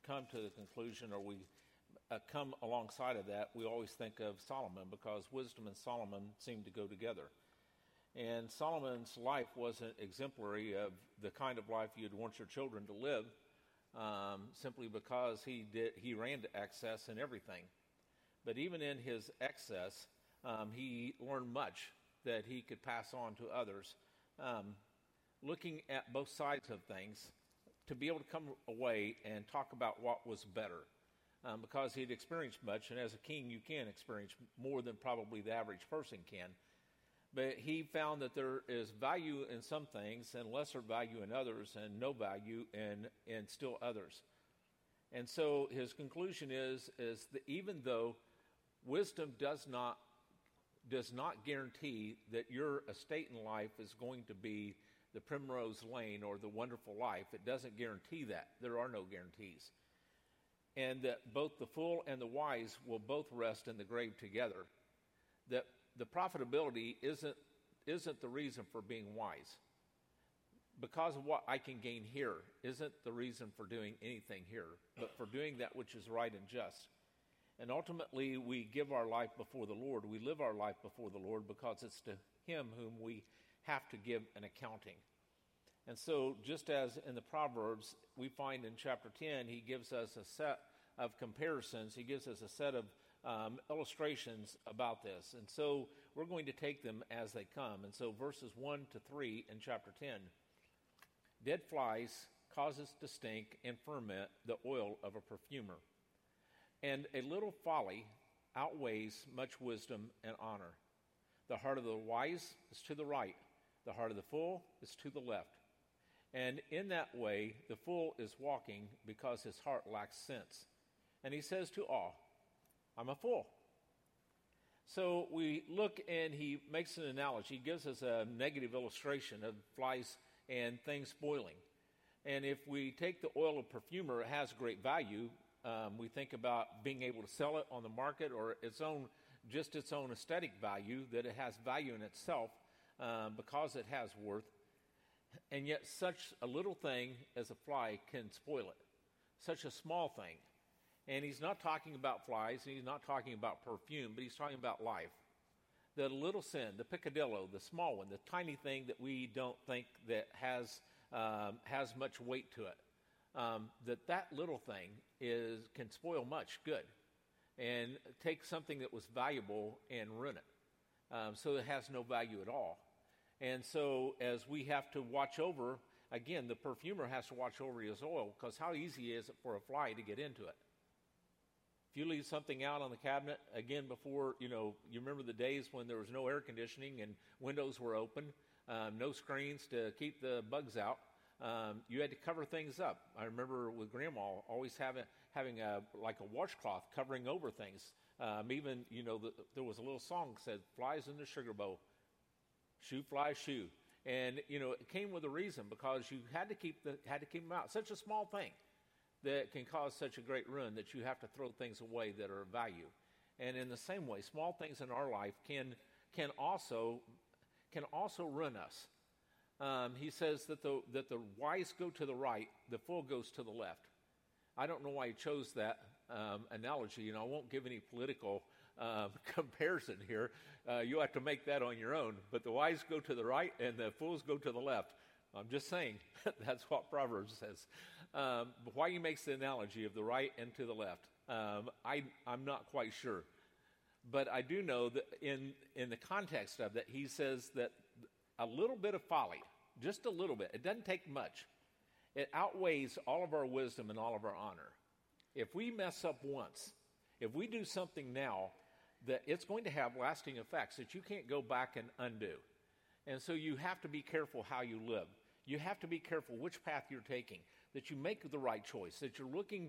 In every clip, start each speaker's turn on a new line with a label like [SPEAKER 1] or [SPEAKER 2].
[SPEAKER 1] come to the conclusion, or we come alongside of that, we always think of Solomon, because wisdom and Solomon seem to go together. And Solomon's life wasn't exemplary of the kind of life you'd want your children to live, simply because he ran to excess in everything. But even in his excess, he learned much that he could pass on to others. Looking at both sides of things, to be able to come away and talk about what was better, because he'd experienced much, and as a king you can experience more than probably the average person can. But he found that there is value in some things and lesser value in others, and no value in still others. And so his conclusion is that even though wisdom does not guarantee that your estate in life is going to be the primrose lane or the wonderful life, it doesn't guarantee that. There are no guarantees. And that both the fool and the wise will both rest in the grave together. That the profitability isn't the reason for being wise. Because of what I can gain here isn't the reason for doing anything here, but for doing that which is right and just. And ultimately, we give our life before the Lord. We live our life before the Lord because it's to Him whom we have to give an accounting. And so, just as in the Proverbs, we find in chapter 10, he gives us a set of comparisons. He gives us a set of illustrations about this. And so, we're going to take them as they come. And so, verses 1 to 3 in chapter 10. Dead flies causes to stink and ferment the oil of a perfumer. And a little folly outweighs much wisdom and honor. The heart of the wise is to the right. The heart of the fool is to the left. And in that way, the fool is walking because his heart lacks sense. And he says to all, I'm a fool. So we look, and he makes an analogy. He gives us a negative illustration of flies and things spoiling. And if we take the oil of perfumer, it has great value. We think about being able to sell it on the market, or its own aesthetic value, that it has value in itself because it has worth. And yet such a little thing as a fly can spoil it. Such a small thing. And he's not talking about flies, and he's not talking about perfume, but he's talking about life. The little sin, the peccadillo, the small one, the tiny thing that we don't think that has much weight to it. That little thing can spoil much good and take something that was valuable and ruin it. So it has no value at all. And so as we have to watch over, again, the perfumer has to watch over his oil, because how easy is it for a fly to get into it? If you leave something out on the cabinet, again, before, you remember the days when there was no air conditioning and windows were open, no screens to keep the bugs out. You had to cover things up. I remember with Grandma always having a washcloth covering over things. Even, there was a little song that said, flies in the sugar bowl. Shoo, fly, shoo. And, it came with a reason, because you had to keep them out. Such a small thing that can cause such a great ruin that you have to throw things away that are of value. And in the same way, small things in our life can also ruin us. He says that the wise go to the right, the fool goes to the left. I don't know why he chose that analogy. I won't give any political comparison here. You'll have to make that on your own. But the wise go to the right and the fools go to the left. I'm just saying, that's what Proverbs says. But why he makes the analogy of the right and to the left, I'm not quite sure. But I do know that in the context of that, he says that a little bit of folly, just a little bit, it doesn't take much. It outweighs all of our wisdom and all of our honor. If we mess up once, if we do something now, that it's going to have lasting effects that you can't go back and undo. And so you have to be careful how you live. You have to be careful which path you're taking, that you make the right choice, that you're looking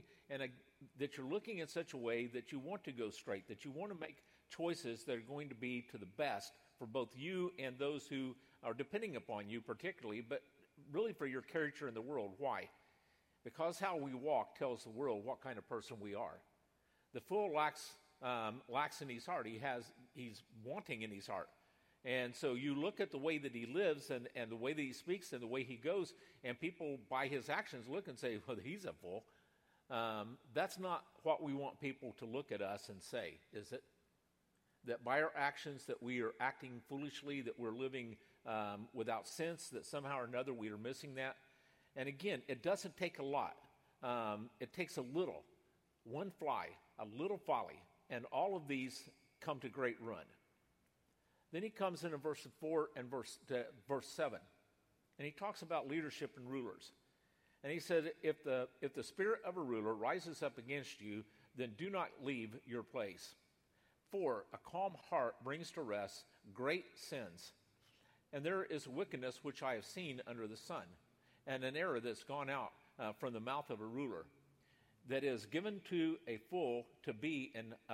[SPEAKER 1] in such a way that you want to go straight, that you want to make choices that are going to be to the best for both you and those who are depending upon you particularly, but really for your character in the world. Why? Because how we walk tells the world what kind of person we are. The fool lacks in his heart. He's wanting in his heart. And so you look at the way that he lives and the way that he speaks and the way he goes, and people by his actions look and say, well, he's a fool. That's not what we want people to look at us and say, is it? That by our actions that we are acting foolishly, that we're living without sense, that somehow or another we are missing that. And again, it doesn't take a lot. It takes a little, one fly, a little folly, and all of these come to great ruin. Then he comes into verse 4 and verse 7, and he talks about leadership and rulers. And he said, if the spirit of a ruler rises up against you, then do not leave your place. For a calm heart brings to rest great sins. And there is wickedness which I have seen under the sun, and an error that's gone out from the mouth of a ruler, that is given to a fool to be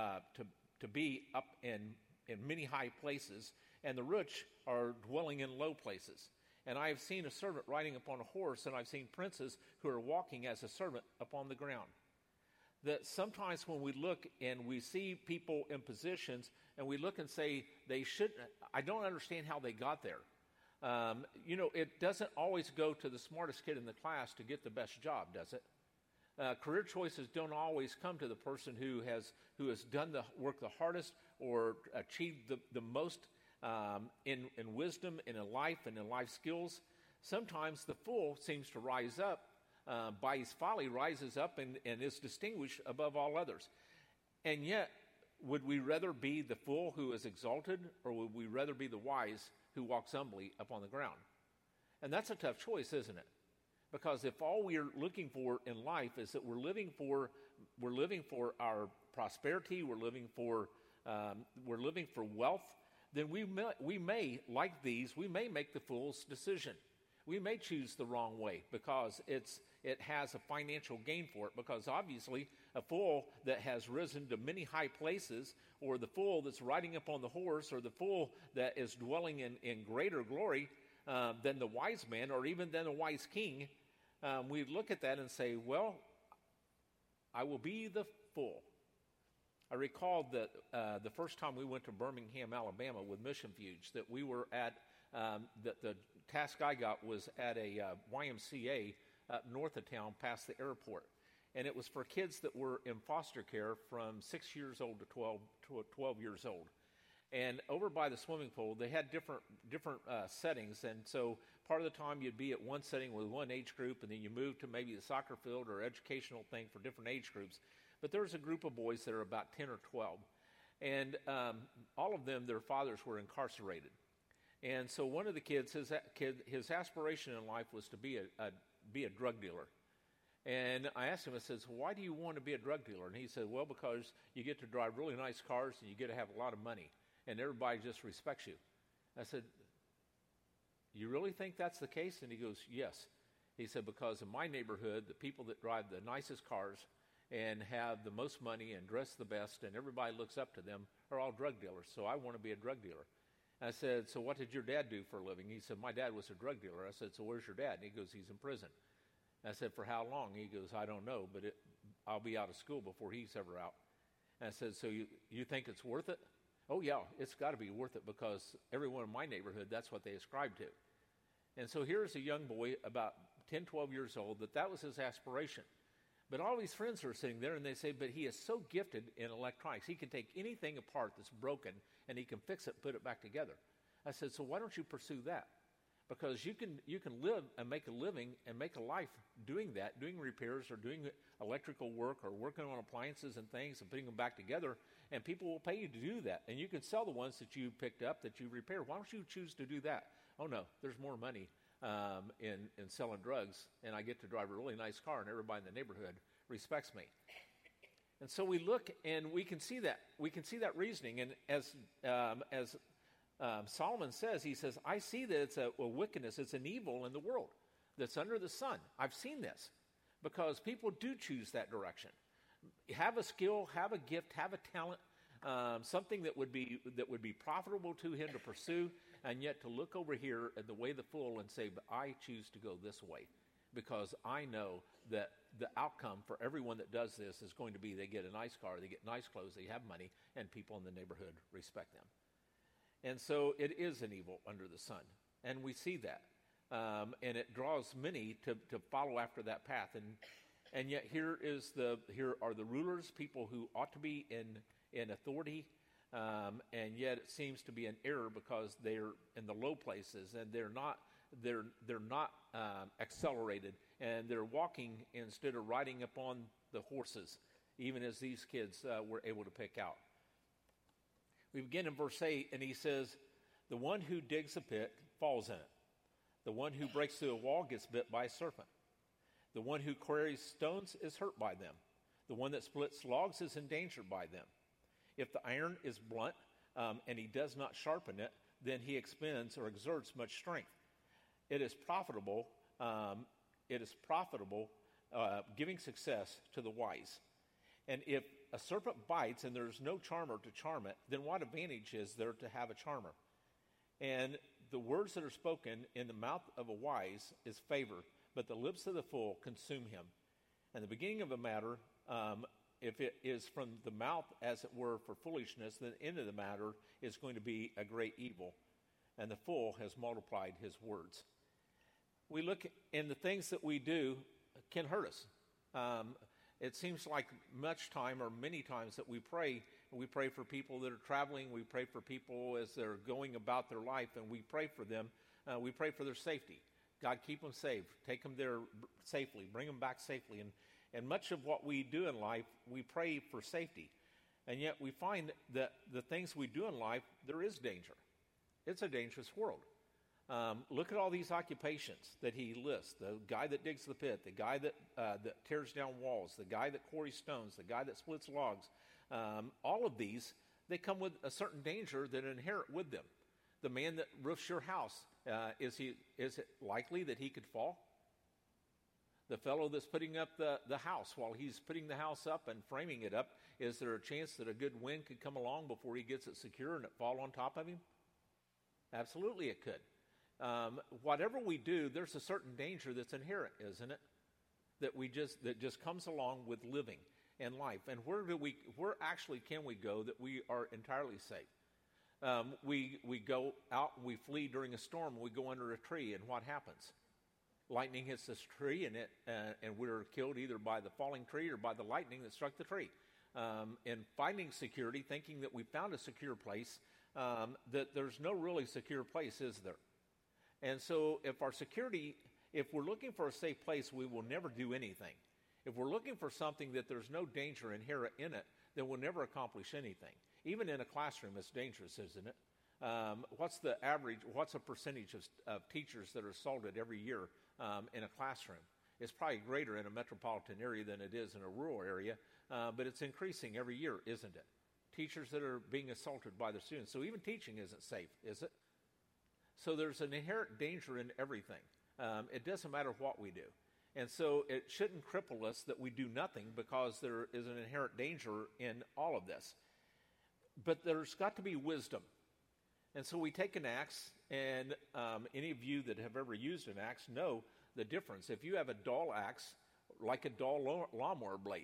[SPEAKER 1] up in many high places, and the rich are dwelling in low places. And I have seen a servant riding upon a horse, and I've seen princes who are walking as a servant upon the ground. That sometimes when we look and we see people in positions, and we look and say, they shouldn't, I don't understand how they got there. It doesn't always go to the smartest kid in the class to get the best job, does it? Career choices don't always come to the person who has done the work the hardest or achieved the most in wisdom and in life and in life skills. Sometimes the fool seems to rise up, by his folly rises up and is distinguished above all others. And yet, would we rather be the fool who is exalted, or would we rather be the wise who walks humbly upon the ground? And that's a tough choice, isn't it? Because if all we are looking for in life is that we're living for our prosperity, we're living for wealth, then we may, like these, we may make the fool's decision. We may choose the wrong way because it has a financial gain for it. Because obviously, a fool that has risen to many high places, or the fool that's riding up on the horse, or the fool that is dwelling in greater glory than the wise man, or even than a wise king, we look at that and say, well, I will be the fool. I recall that the first time we went to Birmingham, Alabama with Mission Fuge, that we were at, the task I got was at a YMCA up north of town past the airport. And it was for kids that were in foster care from 6 years old to 12 years old. And over by the swimming pool, they had different settings. And so part of the time you'd be at one setting with one age group, and then you move to maybe the soccer field or educational thing for different age groups. But there was a group of boys that are about 10 or 12. And all of them, their fathers were incarcerated. And so one of the kids, his aspiration in life was to be a drug dealer. And I asked him, I said, so why do you want to be a drug dealer? And he said, well, because you get to drive really nice cars and you get to have a lot of money, and everybody just respects you. I said, you really think that's the case? And he goes, yes. He said, because in my neighborhood, the people that drive the nicest cars and have the most money and dress the best and everybody looks up to them are all drug dealers, so I want to be a drug dealer. I said, so what did your dad do for a living? He said, my dad was a drug dealer. I said, so where's your dad? And he goes, he's in prison. I said, for how long? He goes, I don't know, but I'll be out of school before he's ever out. And I said, so you think it's worth it? Oh, yeah, it's got to be worth it because everyone in my neighborhood, that's what they ascribe to. And so here's a young boy, about 10, 12 years old, that was his aspiration. But all his friends are sitting there, and they say, but he is so gifted in electronics. He can take anything apart that's broken, and he can fix it, put it back together. I said, so why don't you pursue that? Because you can live and make a living and make a life doing that, doing repairs or doing electrical work or working on appliances and things and putting them back together, and people will pay you to do that. And you can sell the ones that you picked up that you repair. Why don't you choose to do that? Oh, no, there's more money in selling drugs, and I get to drive a really nice car, and everybody in the neighborhood respects me. And so we look, and we can see that. We can see that reasoning. And as Solomon says, he says, I see that it's a wickedness, it's an evil in the world that's under the sun. I've seen this because people do choose that direction. Have a skill, have a gift, have a talent, something that would be profitable to him to pursue, and yet to look over here at the way the fool and say, but I choose to go this way because I know that the outcome for everyone that does this is going to be they get a nice car, they get nice clothes, they have money, and people in the neighborhood respect them. And so it is an evil under the sun, and we see that. And it draws many to follow after that path. And yet here are the rulers, people who ought to be in authority, and yet it seems to be an error because they're in the low places and they're not accelerated, and they're walking instead of riding upon the horses, even as these kids were able to pick out. We begin in verse 8, and he says, "The one who digs a pit falls in it. The one who breaks through a wall gets bit by a serpent. The one who quarries stones is hurt by them. The one that splits logs is endangered by them. If the iron is blunt and he does not sharpen it, then he expends or exerts much strength. It is profitable giving success to the wise. And if a serpent bites and there's no charmer to charm it, then what advantage is there to have a charmer? And the words that are spoken in the mouth of a wise is favor, but the lips of the fool consume him. And the beginning of a matter, if it is from the mouth, as it were, for foolishness, then the end of the matter is going to be a great evil. And the fool has multiplied his words." We look, and the things that we do can hurt us. It seems like much time, or many times, that we pray for people that are traveling, we pray for people as they're going about their life, and we pray for them, we pray for their safety. God, keep them safe, take them there safely, bring them back safely. And much of what we do in life, we pray for safety. And yet we find that the things we do in life, there is danger. It's a dangerous world. Look at all these occupations that he lists. The guy that digs the pit, the guy that tears down walls, the guy that quarries stones, the guy that splits logs. All of these, they come with a certain danger that inherit with them. The man that roofs your house, is it likely that he could fall? The fellow that's putting up the house, while he's putting the house up and framing it up, is there a chance that a good wind could come along before he gets it secure and it fall on top of him? Absolutely it could. Whatever we do, there's a certain danger that's inherent, isn't it? That just comes along with living and life. And where actually can we go that we are entirely safe? We go out and we flee during a storm. We go under a tree, and what happens? Lightning hits this tree, and we're killed either by the falling tree or by the lightning that struck the tree. And finding security, thinking that we found a secure place, that there's no really secure place, is there? And so if we're looking for a safe place, we will never do anything. If we're looking for something that there's no danger inherent in it, then we'll never accomplish anything. Even in a classroom, it's dangerous, isn't it? What's a percentage of teachers that are assaulted every year in a classroom? It's probably greater in a metropolitan area than it is in a rural area, but it's increasing every year, isn't it? Teachers that are being assaulted by their students. So even teaching isn't safe, is it? So there's an inherent danger in everything. It doesn't matter what we do. And so it shouldn't cripple us that we do nothing, because there is an inherent danger in all of this. But there's got to be wisdom. And so we take an axe, and any of you that have ever used an axe know the difference. If you have a dull axe, like a dull lawnmower blade,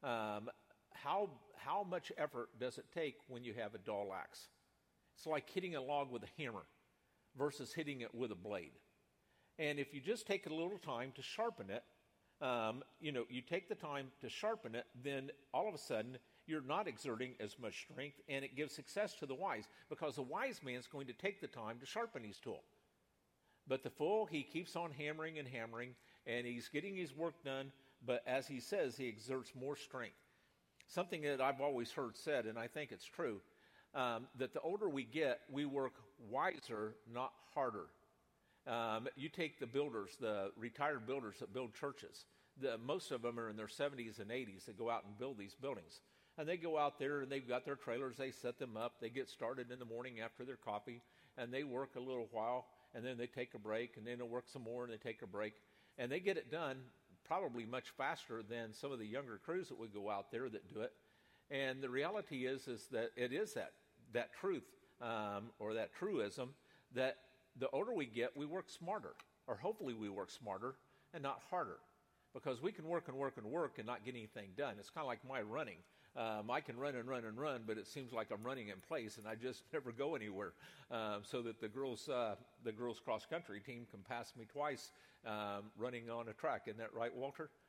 [SPEAKER 1] how much effort does it take when you have a dull axe? It's like hitting a log with a hammer versus hitting it with a blade. And if you just take a little time to sharpen it, you take the time to sharpen it, then all of a sudden you're not exerting as much strength, and it gives success to the wise, because the wise man's going to take the time to sharpen his tool. But the fool, he keeps on hammering and hammering, and he's getting his work done, but as he says, he exerts more strength. Something that I've always heard said, and I think it's true, that the older we get, we work wiser, not harder. You take the builders, the retired builders that build churches. Most of them are in their 70s and 80s that go out and build these buildings. And they go out there, and they've got their trailers, they set them up, they get started in the morning after their coffee, and they work a little while, and then they take a break, and then they'll work some more, and they take a break. And they get it done probably much faster than some of the younger crews that would go out there that do it. And the reality is that it is that truth, or that truism, that the older we get, we work smarter, or hopefully we work smarter and not harder, because we can work and work and work and not get anything done. It's kind of like my running. I can run and run and run, but it seems like I'm running in place, and I just never go anywhere. So that the girls cross country team can pass me twice running on a track. Isn't that right, Walter?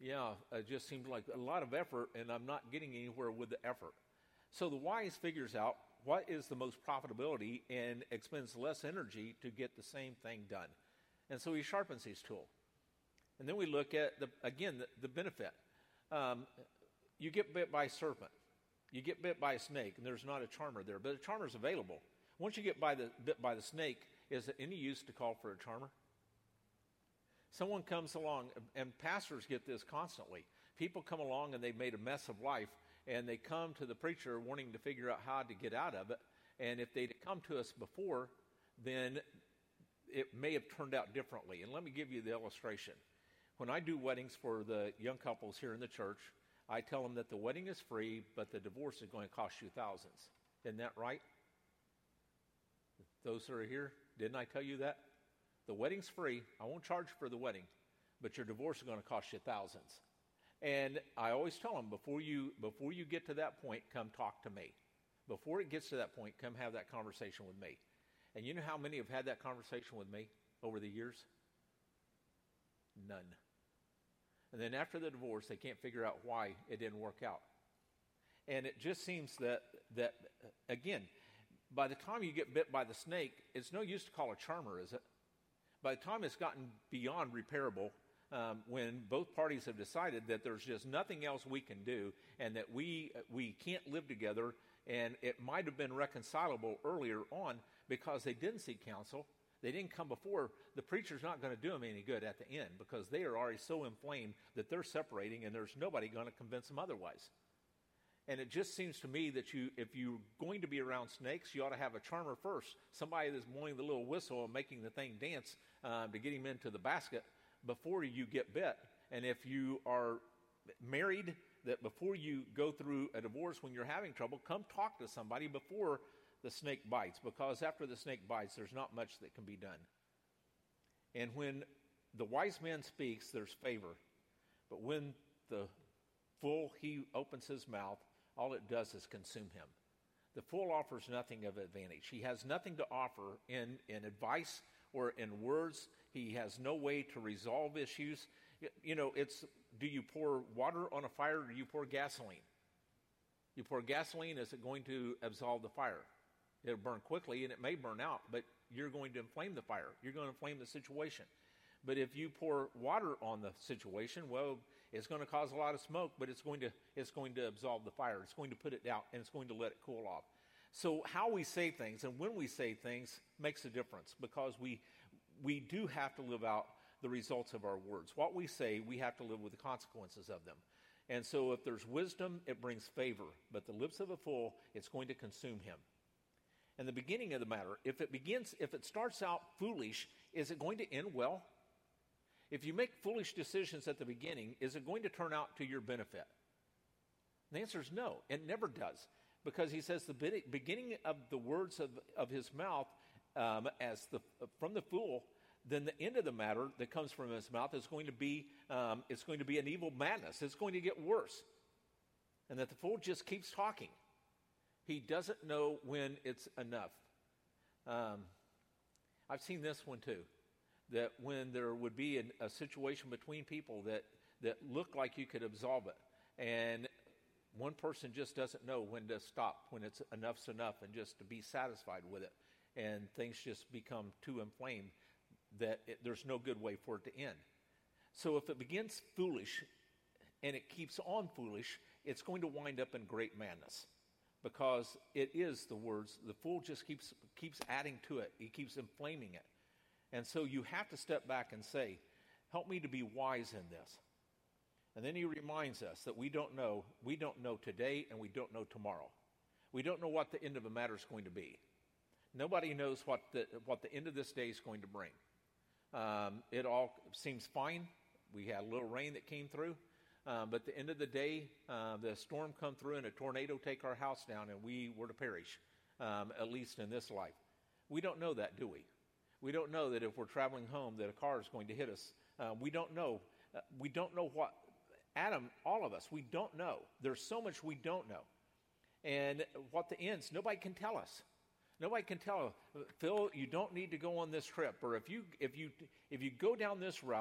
[SPEAKER 1] it just seems like a lot of effort, and I'm not getting anywhere with the effort. So the wise figures out what is the most profitability and expends less energy to get the same thing done. And so he sharpens his tool. And then we look at, the benefit. You get bit by a serpent. You get bit by a snake, and there's not a charmer there, but a charmer's available. Once you get bit by the snake, is it any use to call for a charmer? Someone comes along, and pastors get this constantly. People come along, and they've made a mess of life, and they come to the preacher wanting to figure out how to get out of it. And if they'd come to us before, then it may have turned out differently. And let me give you the illustration. When I do weddings for the young couples here in the church, I tell them that the wedding is free, but the divorce is going to cost you thousands. Isn't that right? Those that are here, didn't I tell you that? The wedding's free. I won't charge for the wedding, but your divorce is going to cost you thousands. And I always tell them, before you get to that point, come talk to me. Before it gets to that point, come have that conversation with me. And you know how many have had that conversation with me over the years? None. And then after the divorce, they can't figure out why it didn't work out. And it just seems that again, by the time you get bit by the snake, it's no use to call a charmer, is it? By the time it's gotten beyond repairable, when both parties have decided that there's just nothing else we can do, and that we can't live together, and it might have been reconcilable earlier on because they didn't seek counsel, they didn't come before, the preacher's not going to do them any good at the end because they are already so inflamed that they're separating, and there's nobody going to convince them otherwise. And it just seems to me that if you're going to be around snakes, you ought to have a charmer first, somebody that's blowing the little whistle and making the thing dance to get him into the basket before you get bit. And if you are married, that before you go through a divorce when you're having trouble, come talk to somebody before the snake bites, because after the snake bites, there's not much that can be done. And when the wise man speaks, there's favor. But when the fool, he opens his mouth, all it does is consume him. The fool offers nothing of advantage. He has nothing to offer in advice or in words. He has no way to resolve issues. You know, it's, do you pour water on a fire or do you pour gasoline? You pour gasoline, is it going to absolve the fire? It'll burn quickly and it may burn out, but you're going to inflame the fire. You're going to inflame the situation. But if you pour water on the situation, well, it's going to cause a lot of smoke, but it's going to absolve the fire. It's going to put it out, and it's going to let it cool off. So how we say things and when we say things makes a difference, because we do have to live out the results of our words. What we say, we have to live with the consequences of them. And so if there's wisdom, it brings favor. But the lips of a fool, it's going to consume him. And the beginning of the matter, if it starts out foolish, is it going to end well? If you make foolish decisions at the beginning, is it going to turn out to your benefit? And the answer is no. It never does. Because he says the beginning of the words of his mouth from the fool, then the end of the matter that comes from his mouth is going to be an evil madness. It's going to get worse. And that the fool just keeps talking. He doesn't know when it's enough. I've seen this one too. That when there would be a situation between people that looked like you could absolve it, and one person just doesn't know when to stop, when enough's enough, and just to be satisfied with it, and things just become too inflamed that there's no good way for it to end. So if it begins foolish and it keeps on foolish, it's going to wind up in great madness, because it is the words. The fool just keeps adding to it. He keeps inflaming it. And so you have to step back and say, help me to be wise in this. And then he reminds us that we don't know today, and we don't know tomorrow. We don't know what the end of a matter is going to be. Nobody knows what the end of this day is going to bring. It all seems fine. We had a little rain that came through. But at the end of the day, the storm come through and a tornado take our house down, and we were to perish, at least in this life. We don't know that, do we? We don't know that if we're traveling home that a car is going to hit us. We don't know. We don't know what. Adam, all of us, we don't know. There's so much we don't know. And what the ends, nobody can tell us. Nobody can tell, Phil, you don't need to go on this trip. Or if you go down this route,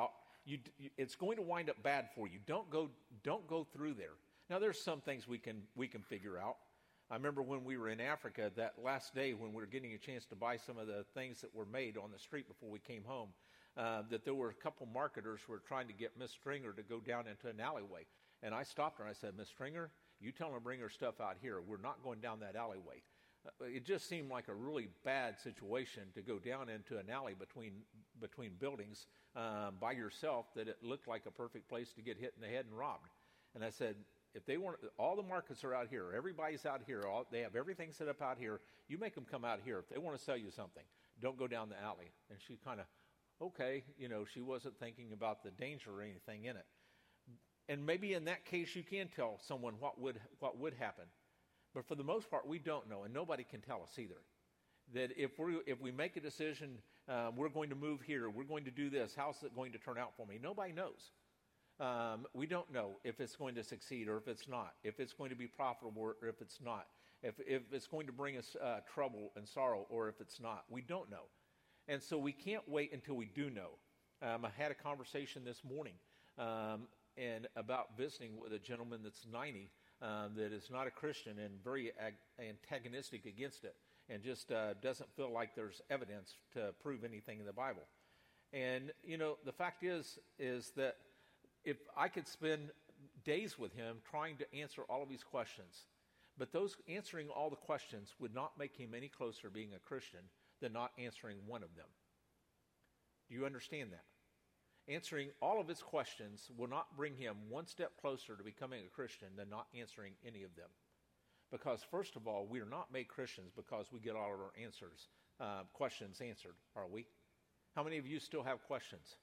[SPEAKER 1] it's going to wind up bad for you. Don't go through there. Now, there's some things we can figure out. I remember when we were in Africa, that last day when we were getting a chance to buy some of the things that were made on the street before we came home, that there were a couple marketers who were trying to get Miss Stringer to go down into an alleyway. And I stopped her and I said, Miss Stringer, you tell her to bring her stuff out here. We're not going down that alleyway. It just seemed like a really bad situation to go down into an alley between buildings by yourself, that it looked like a perfect place to get hit in the head and robbed. And I said, if they want, all the markets are out here. Everybody's out here. They have everything set up out here. You make them come out here. If they want to sell you something, don't go down the alley. And she kind of, okay, she wasn't thinking about the danger or anything in it. And maybe in that case, you can tell someone what would happen. But for the most part, we don't know, and nobody can tell us either. That if we make a decision, we're going to move here, we're going to do this, how's it going to turn out for me? Nobody knows. We don't know if it's going to succeed or if it's not, if it's going to be profitable or if it's not, if it's going to bring us trouble and sorrow or if it's not. We don't know. And so we can't wait until we do know. I had a conversation this morning and about visiting with a gentleman that's 90 that is not a Christian and very antagonistic against it and just doesn't feel like there's evidence to prove anything in the Bible. And, the fact is that if I could spend days with him trying to answer all of these questions, but those answering all the questions would not make him any closer to being a Christian than not answering one of them. Do you understand that? Answering all of his questions will not bring him one step closer to becoming a Christian than not answering any of them. Because first of all, we are not made Christians because we get all of our questions answered, are we? How many of you still have questions?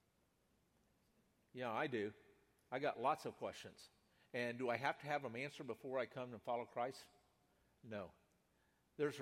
[SPEAKER 1] Yeah, I do. I got lots of questions. And do I have to have them answered before I come and follow Christ? No. There's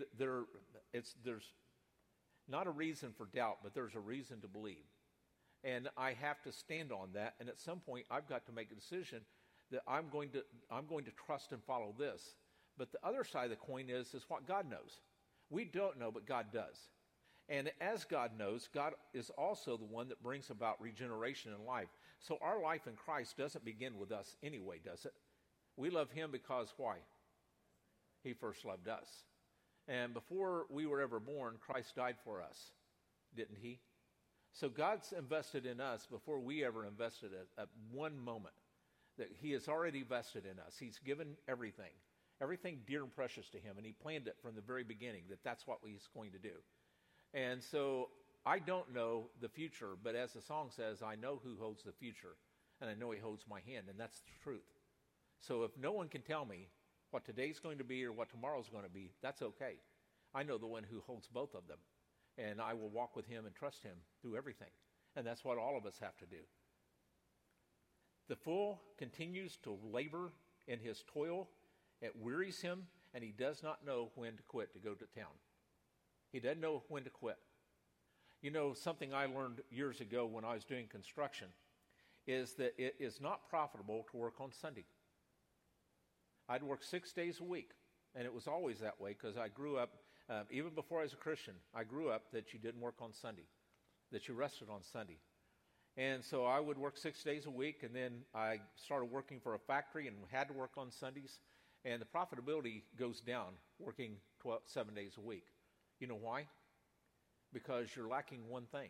[SPEAKER 1] not a reason for doubt, but there's a reason to believe. And I have to stand on that. And at some point, I've got to make a decision that I'm going to trust and follow this. But the other side of the coin is what God knows. We don't know, but God does. And as God knows, God is also the one that brings about regeneration in life. So our life in Christ doesn't begin with us anyway, does it? We love him because why? He first loved us. And before we were ever born, Christ died for us, didn't he? So God's invested in us before we ever invested at one moment. That he has already vested in us. He's given everything dear and precious to him, and he planned it from the very beginning that that's what he's going to do. And so I don't know the future, but as the song says, I know who holds the future, and I know he holds my hand, and that's the truth. So if no one can tell me what today's going to be or what tomorrow's going to be, that's okay. I know the one who holds both of them, and I will walk with him and trust him through everything. And that's what all of us have to do. The fool continues to labor in his toil. It wearies him, and he does not know when to quit to go to town. He doesn't know when to quit. Something I learned years ago when I was doing construction is that it is not profitable to work on Sunday. I'd work 6 days a week, and it was always that way because I grew up, even before I was a Christian, I grew up that you didn't work on Sunday, that you rested on Sunday. And so I would work 6 days a week, and then I started working for a factory and had to work on Sundays, and the profitability goes down working 7 days a week. You know why? Because you're lacking one thing.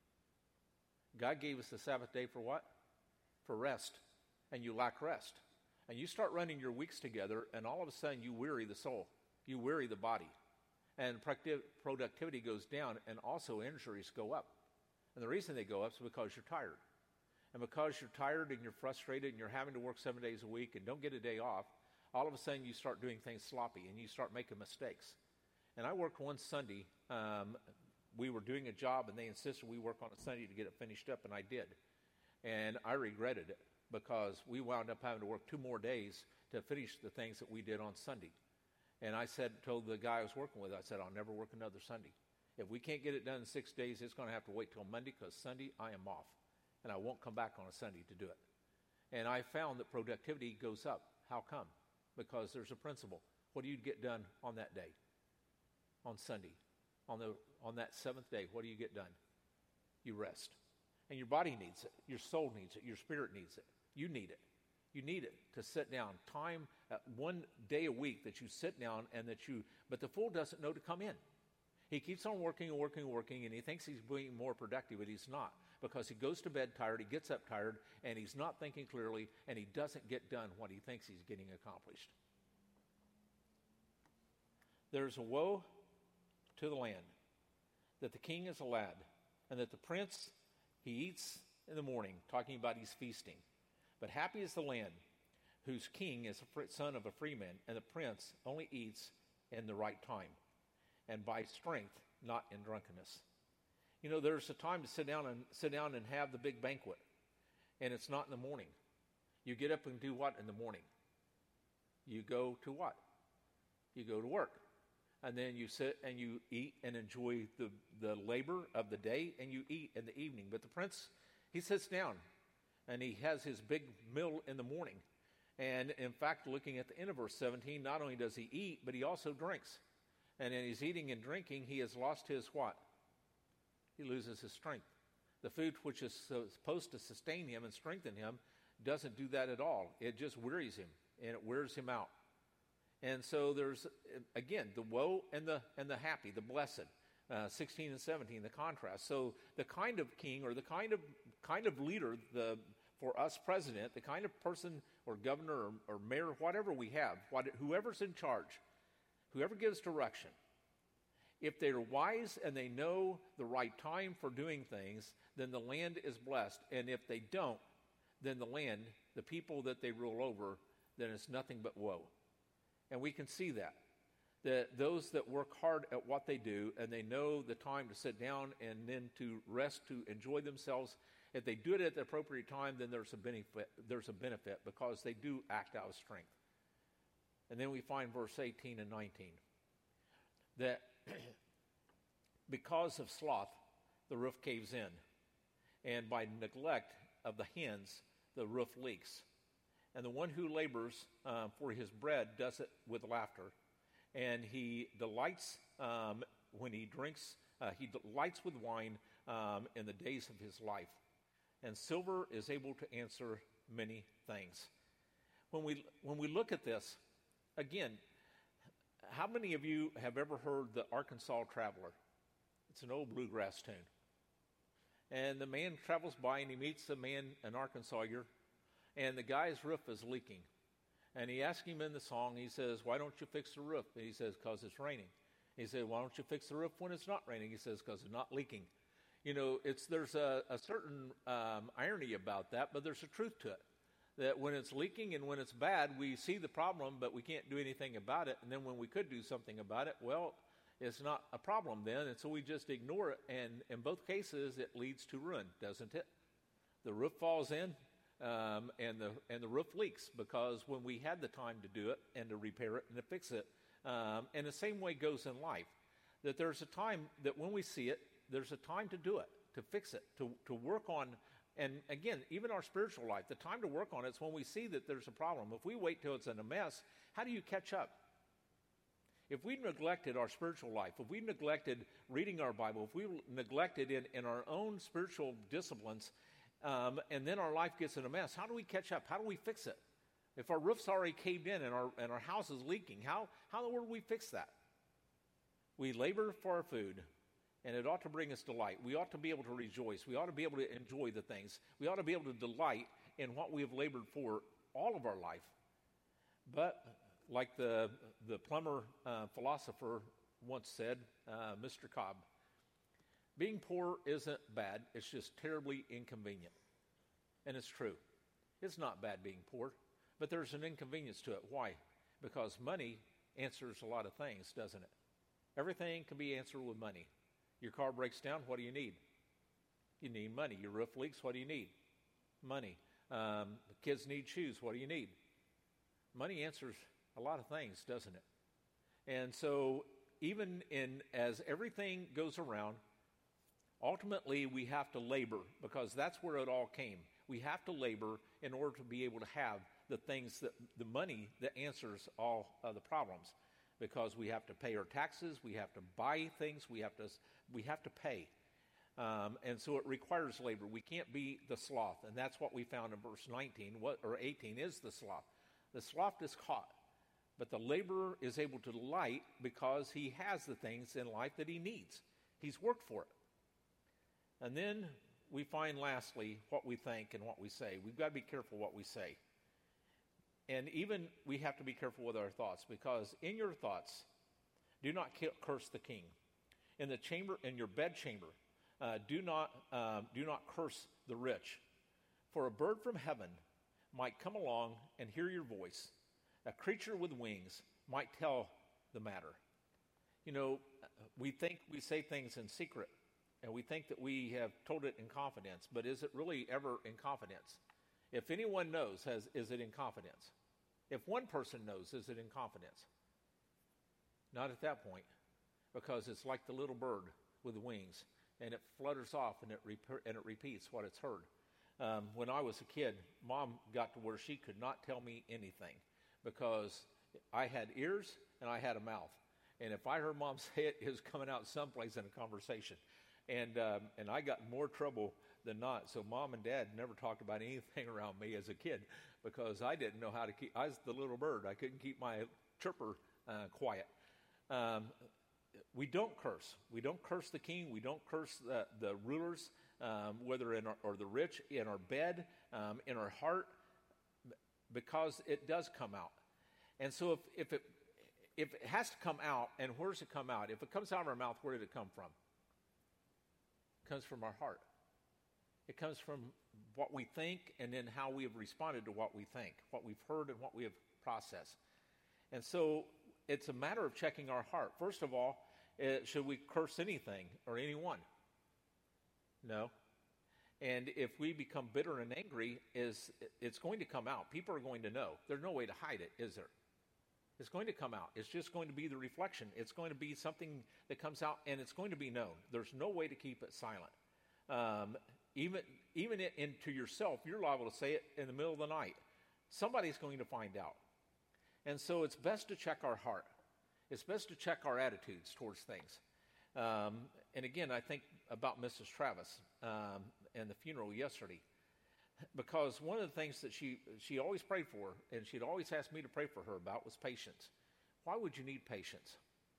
[SPEAKER 1] God gave us the Sabbath day for what? For rest. And you lack rest. And you start running your weeks together, and all of a sudden you weary the soul. You weary the body. And productivity goes down, and also injuries go up. And the reason they go up is because you're tired. And because you're tired and you're frustrated and you're having to work 7 days a week and don't get a day off, all of a sudden you start doing things sloppy and you start making mistakes. And I worked one Sunday. We were doing a job, and they insisted we work on a Sunday to get it finished up, and I did. And I regretted it because we wound up having to work 2 more days to finish the things that we did on Sunday. And I told the guy I was working with, I said, I'll never work another Sunday. If we can't get it done in 6 days, it's going to have to wait till Monday because Sunday I am off, and I won't come back on a Sunday to do it. And I found that productivity goes up. How come? Because there's a principle. What do you get done on that day? On Sunday, on that seventh day, what do you get done? You rest. And your body needs it. Your soul needs it. Your spirit needs it. You need it. You need it to sit down. Time, one day a week that you sit down but the fool doesn't know to come in. He keeps on working and working and working, and he thinks he's being more productive, but he's not, because he goes to bed tired, he gets up tired, and he's not thinking clearly, and he doesn't get done what he thinks he's getting accomplished. There's a woe to the land, that the king is a lad, and that the prince, he eats in the morning, talking about he's feasting. But happy is the land whose king is a son of a free man, and the prince only eats in the right time, and by strength, not in drunkenness. You know, there's a time to sit down and have the big banquet, and it's not in the morning. You get up and do what in the morning? You go to what? You go to work. And then you sit and you eat and enjoy the labor of the day, and you eat in the evening. But the prince, he sits down, and he has his big meal in the morning. And in fact, looking at the end of verse 17, not only does he eat, but he also drinks. And in his eating and drinking, he has lost his what? He loses his strength. The food which is supposed to sustain him and strengthen him doesn't do that at all. It just wearies him, and it wears him out. And so there's, again, the woe and the happy, the blessed, 16 and 17, the contrast. So the kind of king or the kind of leader, for us president, the kind of person or governor or mayor, whatever we have, whoever's in charge, whoever gives direction, if they're wise and they know the right time for doing things, then the land is blessed. And if they don't, then the land, the people that they rule over, then it's nothing but woe. And we can see that those that work hard at what they do and they know the time to sit down and then to rest, to enjoy themselves, if they do it at the appropriate time, then there's a benefit because they do act out of strength. And then we find verse 18 and 19 that because of sloth, the roof caves in, and by neglect of the hands, the roof leaks. And the one who labors for his bread does it with laughter. And he delights when he drinks, he delights with wine in the days of his life. And silver is able to answer many things. When we look at this, again, how many of you have ever heard the Arkansas Traveler? It's an old bluegrass tune. And the man travels by and he meets a man, an Arkansasier, and the guy's roof is leaking. And he asks him in the song, he says, "Why don't you fix the roof?" And he says, "Because it's raining." He said, "Why don't you fix the roof when it's not raining?" He says, "Because it's not leaking." You know, there's a certain irony about that, but there's a truth to it. That when it's leaking and when it's bad, we see the problem, but we can't do anything about it. And then when we could do something about it, well, it's not a problem then, and so we just ignore it. And in both cases, it leads to ruin, doesn't it? The roof falls in, and the roof leaks because when we had the time to do it and to repair it and to fix it, and the same way goes in life. That there's a time that when we see it, there's a time to do it, to fix it, to work on. And again, even our spiritual life, the time to work on it is when we see that there's a problem. If we wait till it's in a mess, how do you catch up? If we neglected our spiritual life, if we neglected reading our Bible, if we neglected in our own spiritual disciplines, and then our life gets in a mess, how do we catch up? How do we fix it? If our roof's already caved in and our house is leaking, how in the world do we fix that? We labor for our food, and it ought to bring us delight. We ought to be able to rejoice. We ought to be able to enjoy the things. We ought to be able to delight in what we have labored for all of our life. But like the plumber philosopher once said, Mr. Cobb, being poor isn't bad. It's just terribly inconvenient. And it's true. It's not bad being poor, but there's an inconvenience to it. Why? Because money answers a lot of things, doesn't it? Everything can be answered with money. Your car breaks down, what do you need? You need money. Your roof leaks, what do you need? Money. The kids need shoes, what do you need? Money answers a lot of things, doesn't it? And so even as everything goes around, ultimately we have to labor because that's where it all came. We have to labor in order to be able to have the things, the money that answers all of the problems. Because we have to pay our taxes, we have to buy things, we have to pay. And so it requires labor. We can't be the sloth, and that's what we found in verse 19, or 18 is the sloth. The sloth is caught, but the laborer is able to delight because he has the things in life that he needs. He's worked for it. And then we find, lastly, what we think and what we say. We've got to be careful what we say. And even we have to be careful with our thoughts, because in your thoughts, do not curse the king. In the chamber, in your bedchamber, do not curse the rich. For a bird from heaven might come along and hear your voice. A creature with wings might tell the matter. You know, we think we say things in secret, and we think that we have told it in confidence, but is it really ever in confidence? If anyone knows, is it in confidence? If one person knows, is it in confidence? Not at that point, because it's like the little bird with wings, and it flutters off and it repeats what it's heard. When I was a kid, Mom got to where she could not tell me anything because I had ears and I had a mouth. And if I heard Mom say it, it was coming out someplace in a conversation. And I got in more trouble than not. So Mom and Dad never talked about anything around me as a kid because I didn't know how to keep, I was the little bird. I couldn't keep my chirper quiet. We don't curse. We don't curse the king. We don't curse the rulers, whether or the rich, in our bed, in our heart, because it does come out. And so if it has to come out, and where does it come out? If it comes out of our mouth, where did it come from? It comes from our heart. It comes from what we think and then how we have responded to what we think, what we've heard and what we have processed. And so it's a matter of checking our heart. First of all, should we curse anything or anyone? No. And if we become bitter and angry, it's going to come out. People are going to know. There's no way to hide it, is there? It's going to come out. It's just going to be the reflection. It's going to be something that comes out, and it's going to be known. There's no way to keep it silent. Even into yourself, you're liable to say it in the middle of the night. Somebody's going to find out. And so it's best to check our heart. It's best to check our attitudes towards things. And again, I think about Mrs. Travis and the funeral yesterday. Because one of the things that she always prayed for, and she'd always asked me to pray for her about, was patience. Why would you need patience?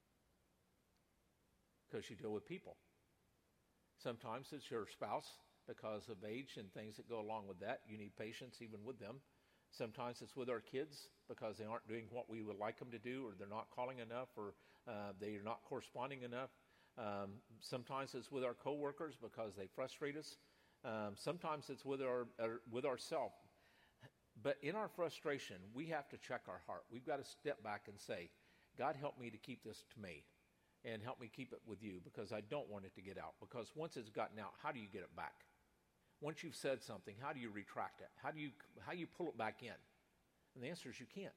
[SPEAKER 1] Because you deal with people. Sometimes it's your spouse because of age and things that go along with that. You need patience even with them. Sometimes it's with our kids because they aren't doing what we would like them to do, or they're not calling enough, or they are not corresponding enough. Sometimes it's with our coworkers because they frustrate us. Sometimes it's with ourselves. But in our frustration, we have to check our heart. We've got to step back and say, God, help me to keep this to me, and help me keep it with you, because I don't want it to get out. Because once it's gotten out, how do you get it back? Once you've said something, how do you retract it? How do you pull it back in? And the answer is you can't.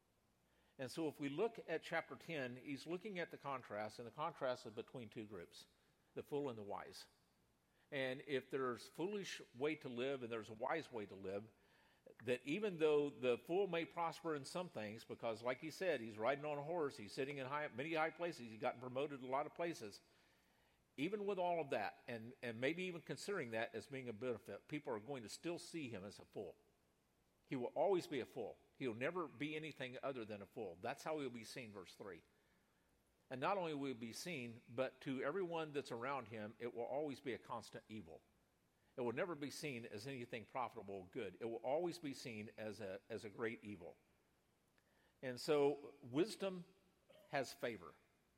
[SPEAKER 1] And so if we look at chapter 10, he's looking at the contrast, and the contrast is between two groups, the fool and the wise. And if there's foolish way to live and there's a wise way to live, that even though the fool may prosper in some things, because like he said, he's riding on a horse, he's sitting in many high places, he's gotten promoted in a lot of places, even with all of that, and maybe even considering that as being a benefit, people are going to still see him as a fool. He will always be a fool. He'll never be anything other than a fool. That's how he'll be seen, verse 3. And not only will he be seen, but to everyone that's around him, it will always be a constant evil. It will never be seen as anything profitable or good. It will always be seen as a great evil. And so wisdom has favor.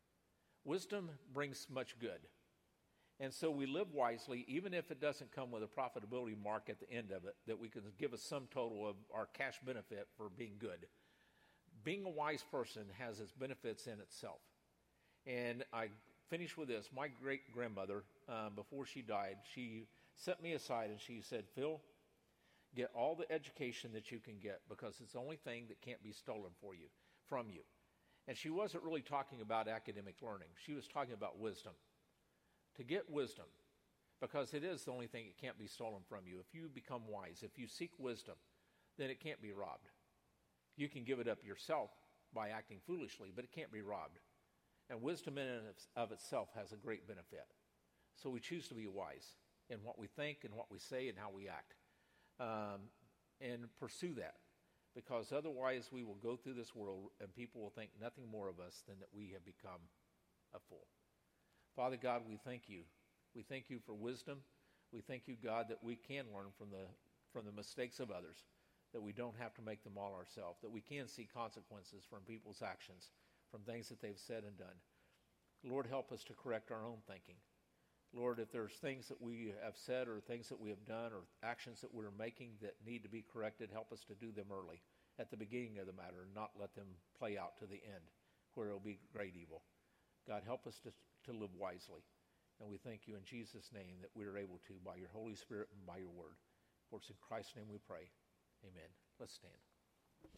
[SPEAKER 1] Wisdom brings much good. And so we live wisely, even if it doesn't come with a profitability mark at the end of it, that we can give a sum total of our cash benefit for being good. Being a wise person has its benefits in itself. And I finish with this. My great-grandmother, before she died, she set me aside and she said, Phil, get all the education that you can get, because it's the only thing that can't be stolen from you. And she wasn't really talking about academic learning. She was talking about wisdom. To get wisdom, because it is the only thing that can't be stolen from you. If you become wise, if you seek wisdom, then it can't be robbed. You can give it up yourself by acting foolishly, but it can't be robbed. And wisdom in and of itself has a great benefit. So we choose to be wise in what we think and what we say and how we act. And pursue that, because otherwise we will go through this world and people will think nothing more of us than that we have become a fool. Father God, we thank you. We thank you for wisdom. We thank you, God, that we can learn from the mistakes of others, that we don't have to make them all ourselves, that we can see consequences from people's actions, from things that they've said and done. Lord, help us to correct our own thinking. Lord, if there's things that we have said or things that we have done or actions that we're making that need to be corrected, help us to do them early, at the beginning of the matter, and not let them play out to the end, where it will be great evil. God, help us to live wisely. And we thank you in Jesus' name that we are able to by your Holy Spirit and by your word. For it's in Christ's name we pray. Amen. Let's stand.